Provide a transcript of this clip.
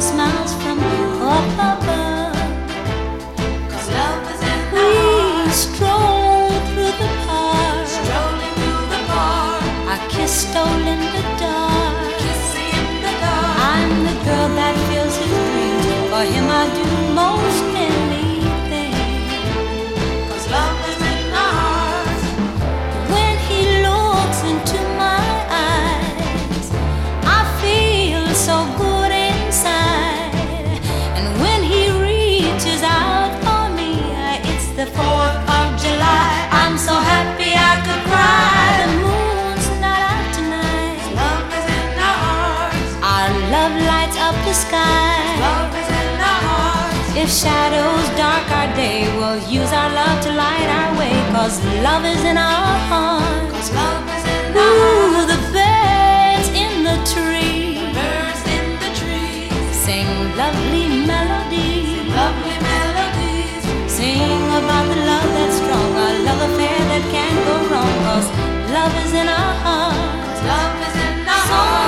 smiles from up above. 'Cause love is in the We heart. stroll through the park. Strolling through the park. Our kiss stole in the dark. Kissing in the dark. I'm the girl that fills his dreams. For him I do most anything. 'Cause love is in the heart. When he looks into my eyes, I feel so good inside. And when he reaches out for me, it's the 4th of July. I'm so happy I could cry. The moon's not out tonight. Love is in the heart. Our love lights up the sky. Love is in the heart. If shadows dark our day, we'll use our love to light our way. 'Cause love is in our hearts. 'Cause love is in the Ooh, heart. the birds in the tree Birds in the trees. sing lovely melodies. Lovely melodies. Sing about the love that's strong, a love affair that can't go wrong. 'Cause love is in our hearts. Love is in the So heart.